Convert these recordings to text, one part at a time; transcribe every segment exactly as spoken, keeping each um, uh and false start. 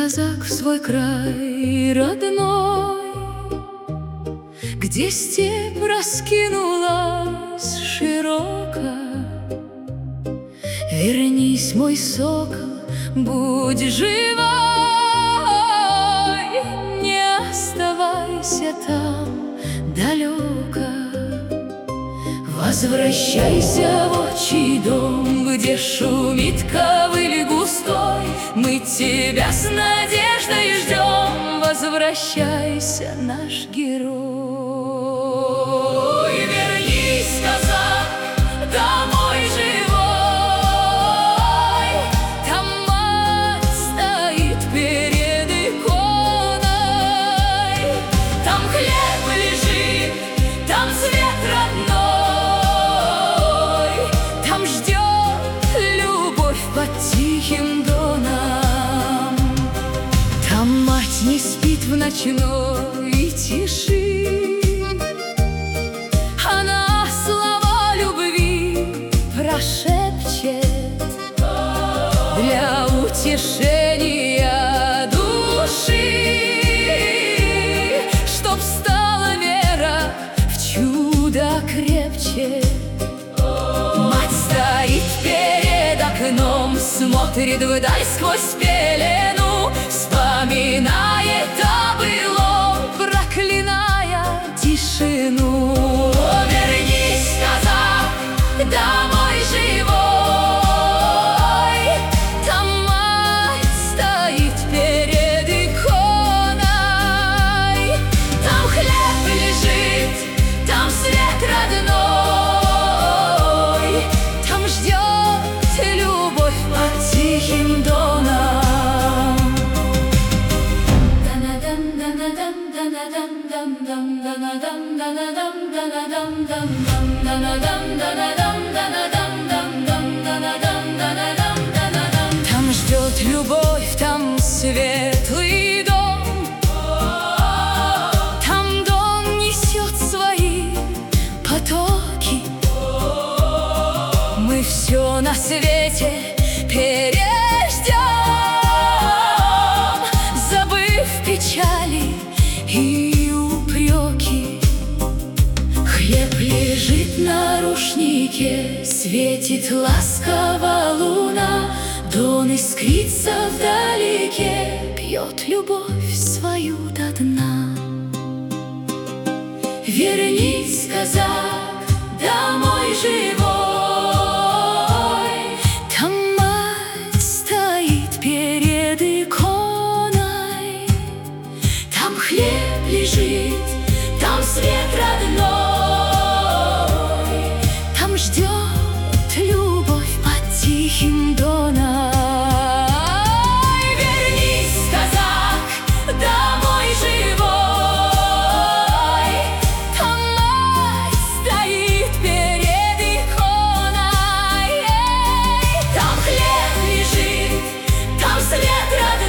казак, в свой край родной, где степь раскинулась широко. Вернись, мой сокол, будь живой, не оставайся там далеко. Возвращайся в отчий дом, где шумит ковыль густой. Мы тебя с надеждой ждем. Возвращайся, наш герой. Вернись, казак, домой живой. Там мать стоит перед иконой. Там хлеб лежит, там свет родной. Там ждет любовь под тихим доном. Там мать не спит в ночной тиши. Она слова любви прошепчет для утешения души, чтоб стала вера в чудо крепче. Мать стоит перед окном, смотрит вдаль сквозь пелену, вспоминает о былом, проклиная тишину. Вернись, казак, домой живой. Там мать стоит перед иконой. Там хлеб лежит, там свет родной. Там ждет любовь под тихим доном. Там ждет любовь, там светлый дом. Там дом несет свои потоки. Мы все на свете переждем, забыв печали и упреки. Хлеб лежит на рушнике, светит ласково луна. Дон искрится вдалеке, пьет любовь свою до дна. Вернись, казак, домой живой. Там мать стоит перед иконой. Там хлеб лежит, там свет родной. Там ждет любовь под тихим доном. Вернись, казак, домой живой. Там мать стоит перед иконой. Там хлеб лежит, там свет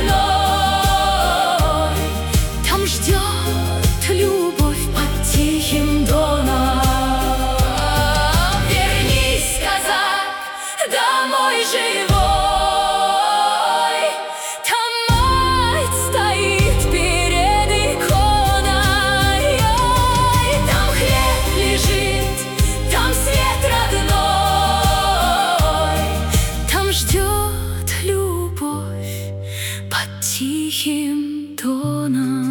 родной. Там ждет любовь под тихим доном. Вернись, казак, домой живой. Там мать стоит перед иконой. Там хлеб лежит, там свет родной. Там ждет любовь под тихим доном.